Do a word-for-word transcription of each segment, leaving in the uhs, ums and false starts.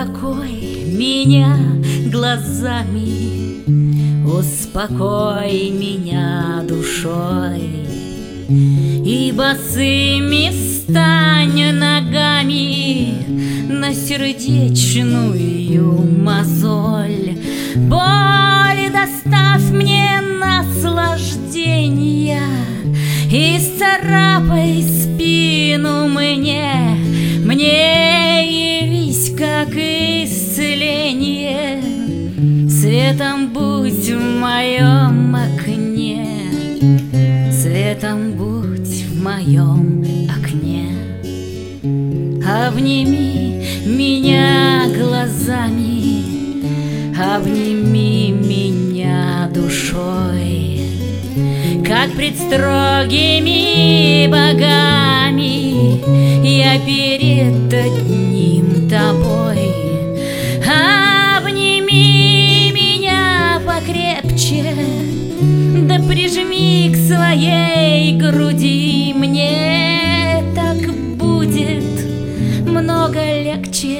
Успокой меня глазами, успокой меня душой, и босыми встань ногами на сердечную мозоль. Боль доставь мне наслаждения и сцарапай спину мне, мне явись как исцеление, светом будь в моем окне, светом будь в моем окне. Обними меня глазами, обними меня душой, как пред строгими богами я перед одним тобой. Обними меня покрепче, да прижми к своей груди, мне так будет много легче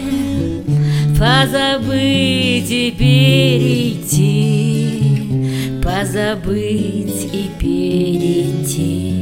позабыть и перейти, позабыть и перейти.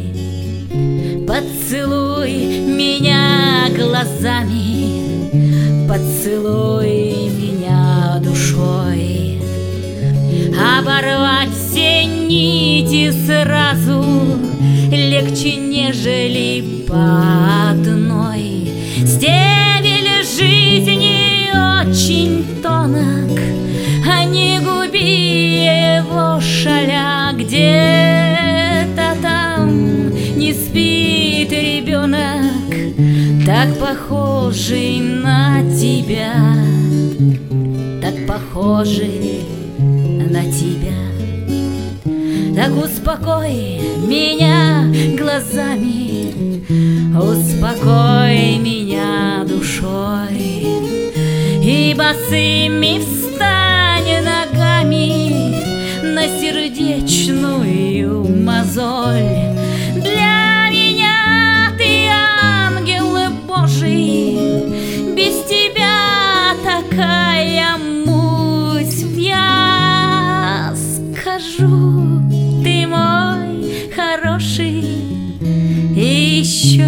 Поцелуй меня глазами, поцелуй меня душой, оборвать все нити сразу легче, нежели по одной. Стебель жизни очень тонок, а не губи его, шаля. Где-то там не спит ребенок, так похожий на тебя, так похожий на тебя. Так успокой меня глазами, успокой меня душой, и босыми встань ногами на сердечную мозоль. Для меня ты ангел Божий, без тебя такая муть. Я скажу, ты мой хороший, еще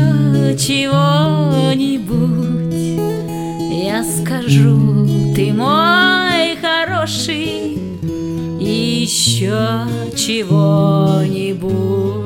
чего-нибудь. Я скажу, ты мой хороший, еще чего-нибудь.